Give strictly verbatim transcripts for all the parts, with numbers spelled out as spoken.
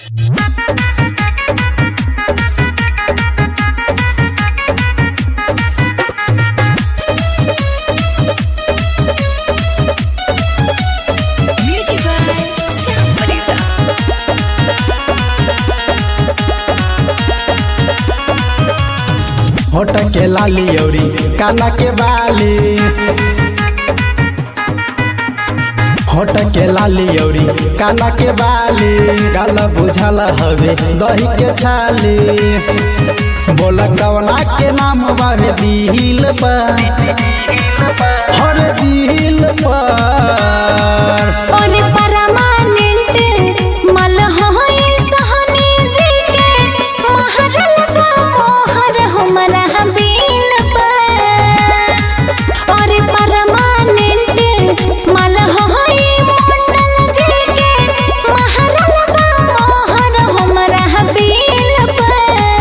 होठ के लाली औरी काना के बाली, होठ के लाली औरी काना के बाली, गाल बुझल हवे दही के छाली। बोल कवना के नाम बारे दिल पर, हर दिल पर और परमानेंट मल होई सहनी जी के महरल बा मोहर हमरा बिल पर। और परमानेंट मल होई मंडल जी के महरल बा मोहर हमरा बिल पर।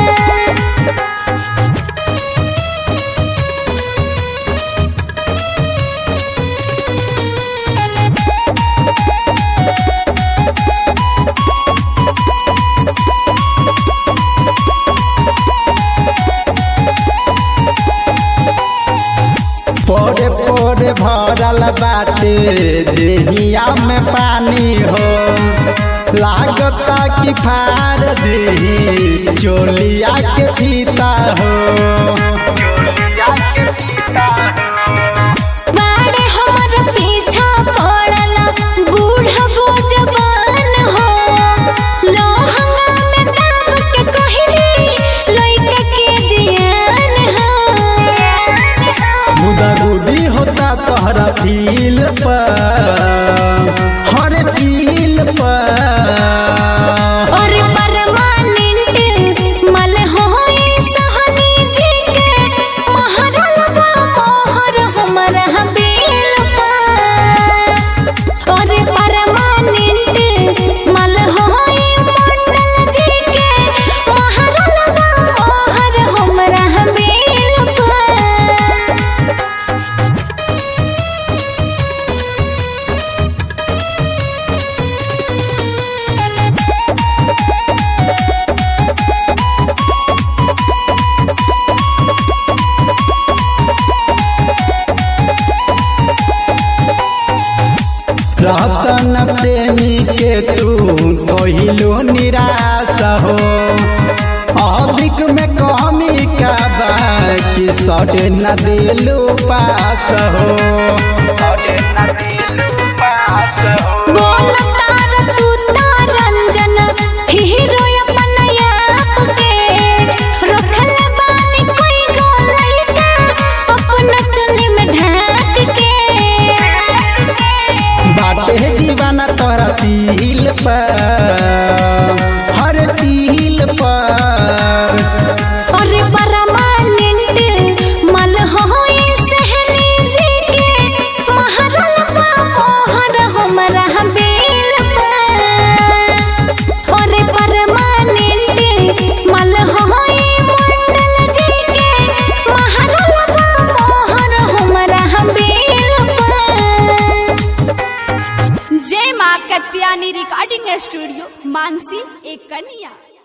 पोरे पोरे भरल बाटे देहिया में पानी हो, लागता कि फाड़ देही चोलिया के फीता हो। बाड़े हमर पीछा पड़ला बूढ़बो जवान हो, लोहंगा में दाब के कहली लइका के जियान हो। गुदा गुदी होता तोहरा फील पर, हर फील पर। और परमानेंट मल होई सहनी जी के महरल बा मोहर हमरा बिल पर। और परमानेंट मल होई मंडल जी के महरल बा मोहर हमरा बिल पर। रतन प्रेमी के तू कहिलो निराश हो, अधिक में कमी का बा कि सटे न दिलू पास हो। बोल तार तू तारंजन हीरो अपन आप के, रखल बानी कोई गोलैका अपना चली में ढाक के। बाटे दीवाना तोरा तिल पर, हर तिल पर। और परमानेंट मल होई सहनी जी के महरल बा मोहर हमरा बिल पर। और परमानेंट मल होई मंडल जी के महरल बा मोहर हमरा बिल पर। जय मां कत्यानी रिकॉर्डिंग स्टूडियो मानसी एक कन्या।